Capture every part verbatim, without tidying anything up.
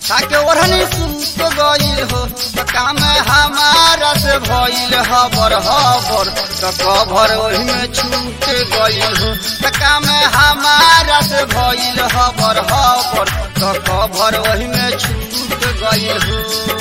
ताके ओढ़नी सूत गइल हो काम हमारा से भइल हबर हबर तो कभर ओही में छूट गइल हो काम हमारा से भइल हबर हबर तो कभर ओही में छूट गइल हो।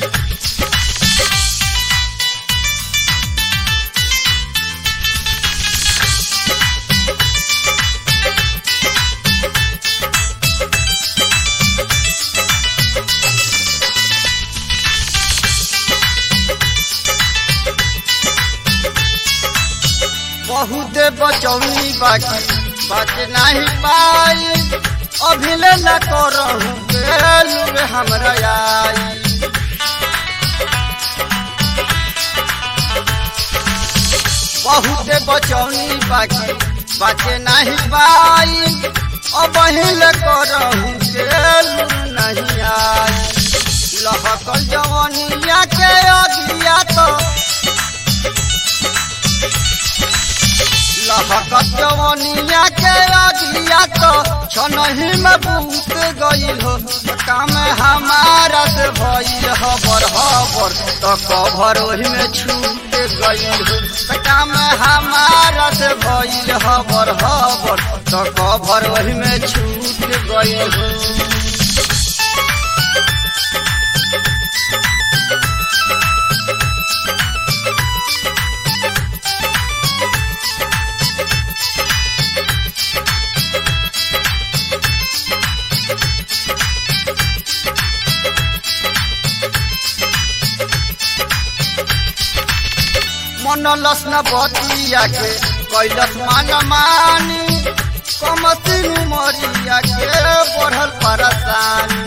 बहुत बचौनी बाकी बात नहीं पाई अभिले न करहूँ बेलूर हमरा आई। बहुत बचौनी बाकी बात नहीं पाई अभिले करहूँ बेलूर नहीं आई। लहकल जवनिया के अगिया तो लहकत जवनिया के अगिया तो छनही में बूत गइल हो काम हमारा से भइल हबर हबर तो कभर ओही में छूट गइल हो काम हमारा से भइल हबर हबर तो कभर ओही में छूट गइल हो। मनलस न बतिया के कैलस मान मानी कमती मरिया के बढ़ल परेशानी।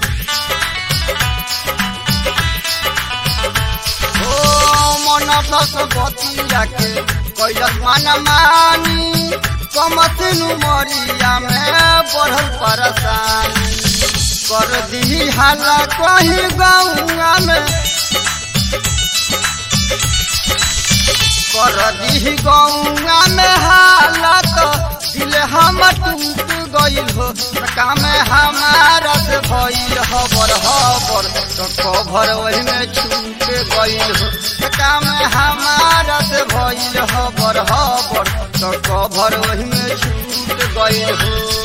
ओ मनलस बतिया के कैलस मान मानी कमती मरिया में बढ़ल परेशानी। कर दी हाला कहीं गौआ में कर दी गौआ में हालत दिल हम टूट गइल हो काम हमारा से भइल हबर हबर तो कभर ओही में छूट गइल हो काम हमारा से भइल हबर हबर तो कभर ओही में छूट गइल हो।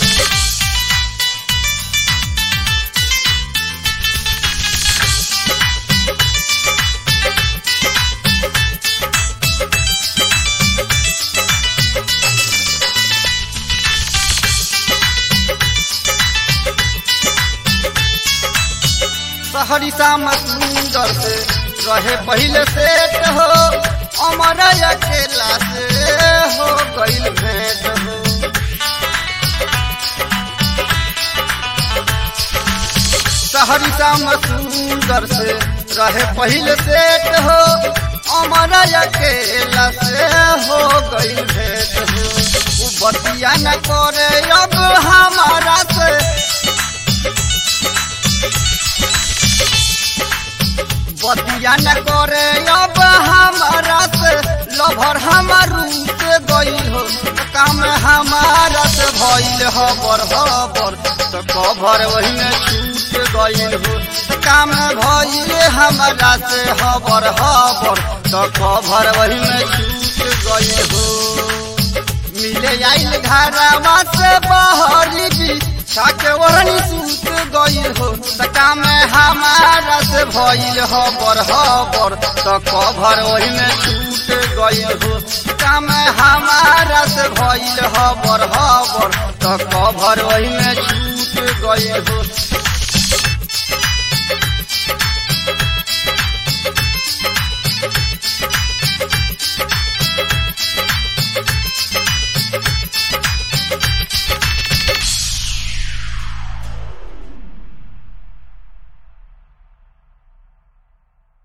सहरी शाम सुंदर से रहे पहले सेट हो अमर अकेला से हो गइल भेंट हो। सहरी शाम सुंदर से रहे पहले सेट हो अमर अकेला से हो गइल भेंट हो। बतिया न करे अब हमारा से बतिया न करे अब हमारा से लभर हमार रूप गइल हो काम हमारा से भइल हबर हबर तो कभर ओही में छूट गइल हो काम भइल हमारा से हबर हबर तो कभर ओही में छूट गइल हो। मिले आइल घरवा से बहरी भी ताके ओढ़नी सूत गइल हो काम हमारा से भइल हबर हबर तो कभर ओही में छूट गइल हो काम हमारा से भइल हबर हबर तो कभर ओही में छूट गइल हो।